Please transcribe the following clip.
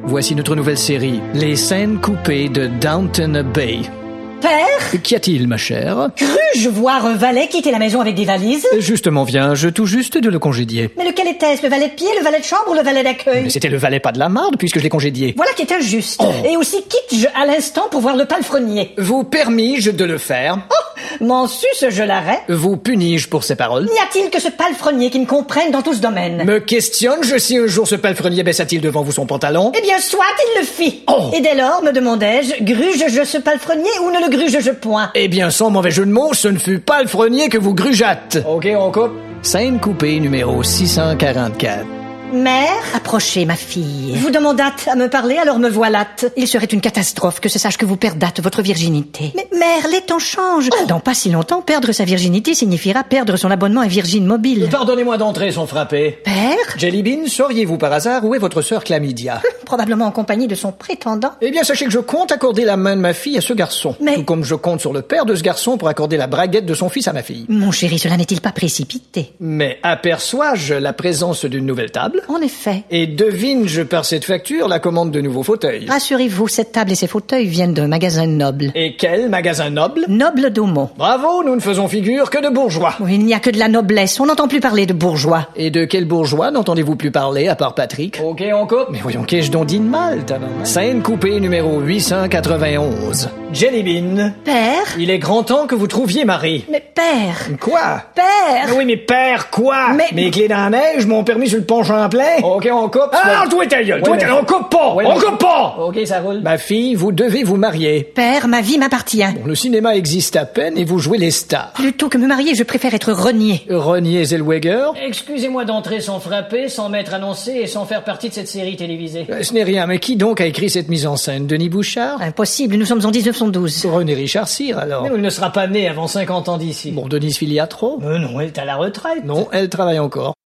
Voici notre nouvelle série, Les scènes coupées de Downton Abbey. Père? Qu'y a-t-il, ma chère? Crus-je voir un valet quitter la maison avec des valises? Justement, viens-je tout juste de le congédier. Mais lequel était-ce? Le valet de pied, le valet de chambre ou le valet d'accueil? Mais c'était le valet pas de la marde, puisque je l'ai congédié. Voilà qui est injuste. Et aussi quitte-je à l'instant pour voir le palefrenier. Vous permis-je de le faire? M'en suce-je l'arrêt? Vous punis-je pour ces paroles? N'y a-t-il que ce palefrenier qui me comprenne dans tout ce domaine? Me questionne-je si un jour ce palefrenier baissa-t-il devant vous son pantalon? Eh bien, soit il le fit. Et dès lors, me demandai-je, gruge-je ce palefrenier ou ne le gruge-je point? Eh bien, sans mauvais jeu de mots, ce ne fut pas le frenier que vous grugeâtes. Ok, on coupe. Scène coupée numéro 644. Mère, approchez ma fille. Vous demandâtes à me parler, alors me voilâtes. Il serait une catastrophe que ce sache que vous perdâtes votre virginité. Mais mère, les temps changent. Dans pas si longtemps, perdre sa virginité signifiera perdre son abonnement à Virgin Mobile. Pardonnez-moi d'entrer sans frapper. Père? Jelly Bean, sauriez-vous par hasard où est votre sœur Chlamydia? Probablement en compagnie de son prétendant. Eh bien, sachez que je compte accorder la main de ma fille à ce garçon. Mais- Tout comme je compte sur le père de ce garçon pour accorder la braguette de son fils à ma fille. Mon chéri, cela n'est-il pas précipité? Mais aperçois-je la présence d'une nouvelle table? En effet. Et devine-je par cette facture la commande de nouveaux fauteuils? Rassurez-vous, cette table et ces fauteuils viennent d'un magasin noble. Et quel magasin noble? Noble d'Aumont. Bravo, nous ne faisons figure que de bourgeois. Oui, il n'y a que de la noblesse. On n'entend plus parler de bourgeois. Et de quel bourgeois n'entendez-vous plus parler, à part Patrick? Ok, on coupe. Mais voyons, qu'ai-je donc dit de mal, tabarnak? Scène coupée numéro 891. Jelly Bean, Père? il est grand temps que vous trouviez Marie. Mais père? Quoi? Père? Mais oui, mais père, quoi? Mais- Mes clés dans la neige m'ont permis sur le pont Champlain. Ok, on coupe. Ah, toi ta gueule, toi on coupe pas! On coupe pas! Ok, ça roule. Ma fille, vous devez vous marier. Père, ma vie m'appartient. Bon, le cinéma existe à peine et vous jouez les stars. Plutôt que me marier, je préfère être renié. Renier Zellweger? Excusez-moi d'entrer sans frapper, sans m'être annoncé et sans faire partie de cette série télévisée. Ce n'est rien, mais qui donc a écrit cette mise en scène? Denis Bouchard? Impossible, nous sommes en 1912. René Richard Cyr, alors? Mais il ne sera pas né avant 50 ans d'ici. Bon, Denise Filiatro? Non, elle est à la retraite. Non, elle travaille encore.